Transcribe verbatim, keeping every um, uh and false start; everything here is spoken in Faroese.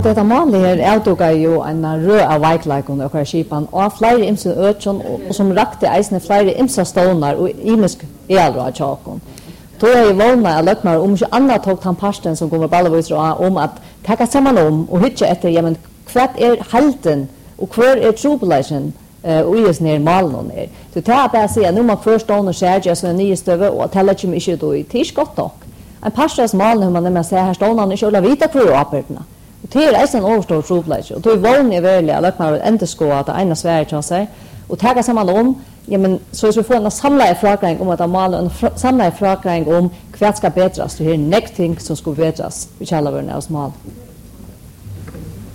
Detta målet här avtog ju en rö av veikleikon och skipan och flere imse ötjon och som rakte eisne flere imse stonar och imisk elra tjokon. Då är ju vana att löknar om inte annat tog han pasten som kommer ballevisra om att taka samman om och hitcha efter ja men kvart är halten och kvar är trubulation eh och is ner malen ner. Så ta bara se nu man först då och skärja så ny stöve och tälla ju mycket då i tiskott dock. En pastas mal hur man när man ser här står någon inte eller vita på öppna. Och det är en överstor trubulation. Och då är vana väl att löknar inte ska att ena Sverige tar sig och taka samman om ja men så så får en samlad fråga om att måla en samlad fråga om kvart ska bättras det är next thing som ska bättras vi kallar det när smal